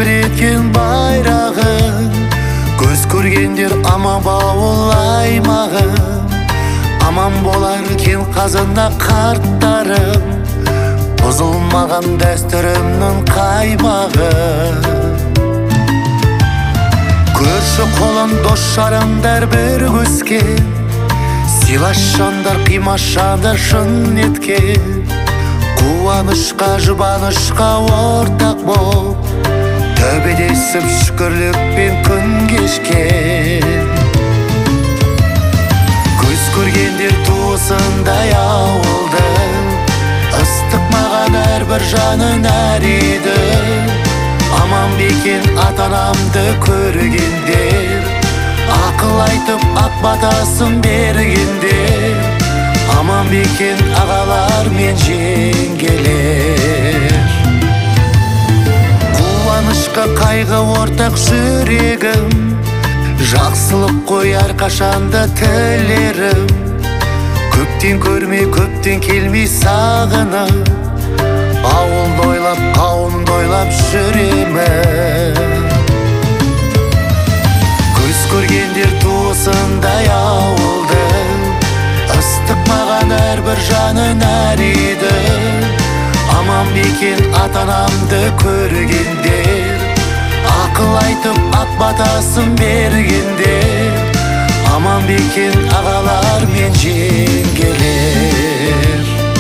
тербеткен байрағын, көз көргендер аман бауыл аймағым. Аман болар кен қазында қарттарым, бұзылмаған дәстүрімнің қаймағы. Көрші қолын дос жарандар бір көскен, сыйлас жандар қимашады шын еткен. Қуанышқа жұбанышқа ортақ боп, төбедесіп шүкірлікпен күн кешкен. Көз көргендер туысындай ауылды, ыстық маған әрбір жанын әриді. Аман бекен ата-анамды көргендер, ақыл айтып ақ батасын бергендер. Аман бекен ағалар мен жеңгелер. Қуанышқа қайғы ортақ жүрегім, жақсылық қой әрқашанда тілерім. Көптен көрмей көптен келмей сағынып, ауылды ойлап қауымды ойлап жүремін. Көз көргендер туысындай ауылды, ыстық маған әрбір жанын әриді. Аман бекен ата-анамды көргендер, ақыл айтып ақ батасын бергендер. Аман бекен ағалар мен жеңгелер.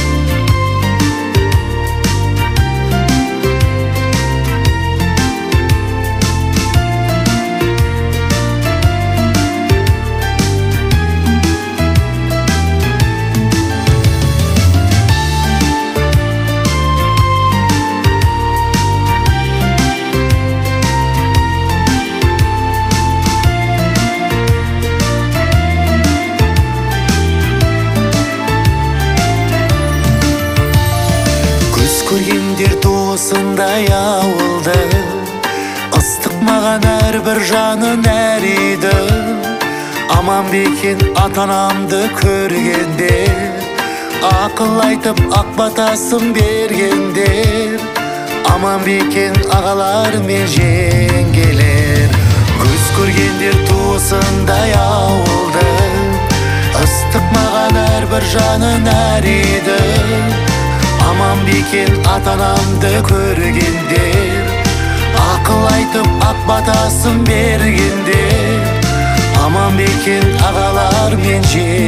Көргендер туысындай ауылды, ыстық маған әрбір жанын әриді. Аман бекен ата-анамды көргендер, ақыл айтып ақ батасын бергендер. Аман бекен ағалар мен жеңгелер. Көз көргендер туысындай ауылды, ыстық маған әрбір жанын әриді. Аман бекен ата-анамды көргендер, ақыл айтып ақ батасын бергендер. Аман бекен ағалар мен